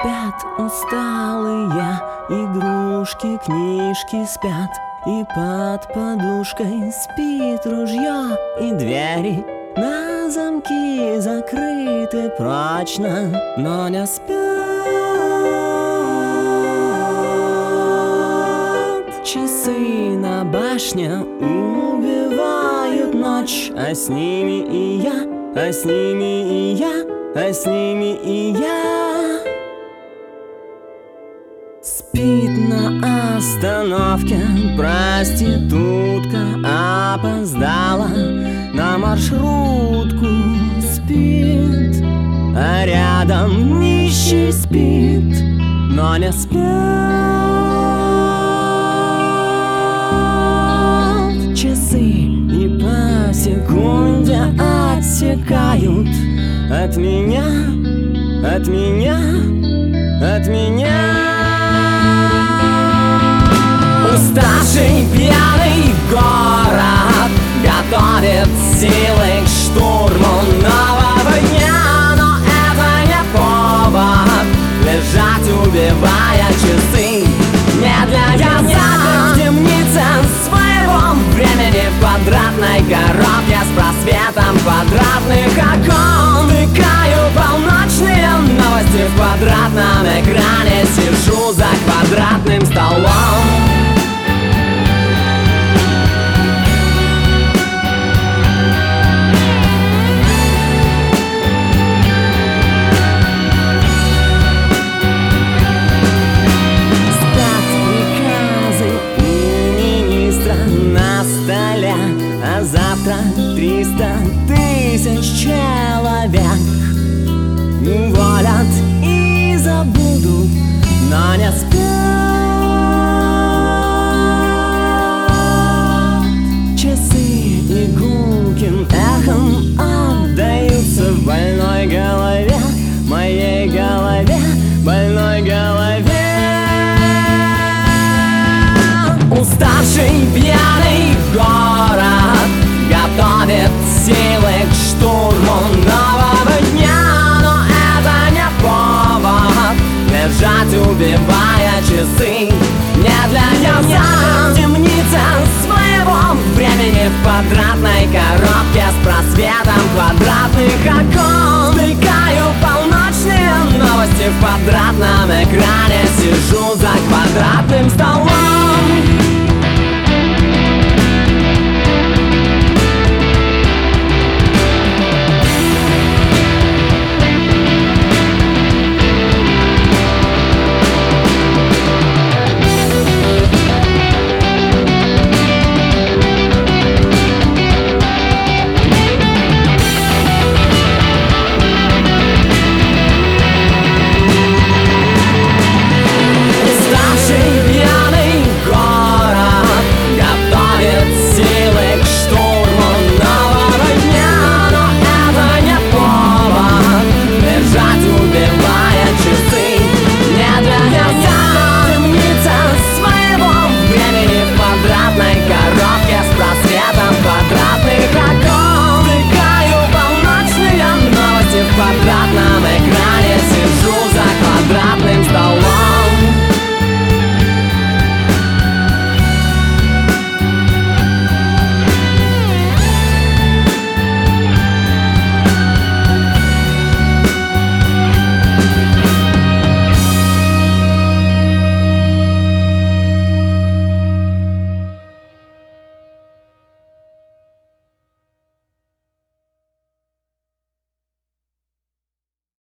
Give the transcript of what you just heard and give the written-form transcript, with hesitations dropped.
спят усталые, игрушки, книжки спят, и под подушкой спит ружье, и двери на замки закрыты прочно, но не спят. Часы на башне убивают ночь, а с ними и я, а с ними и я, а с ними и я. Спит на остановке проститутка, опоздала на маршрутку. Спит, а рядом нищий спит, но не спят. Часы и по секунде отсекают от меня, от меня, от меня. Уставший пьяный город готовит силы к штурму нового дня, но это не повод лежать, убивая часы. Не для меня в темнице своего времени, в квадратной коробке с просветом квадратных окон. Втыкаю полночные новости в квадратном экране, сижу за квадратным столом. А завтра 300 тысяч человек уволят и забудут, но не спят. Часы игулкин эхом отдаются в больной голове, моей голове, больной голове. Уставший пьяный город готовит силы к штурму нового дня, но это не повод лежать, убивая часы.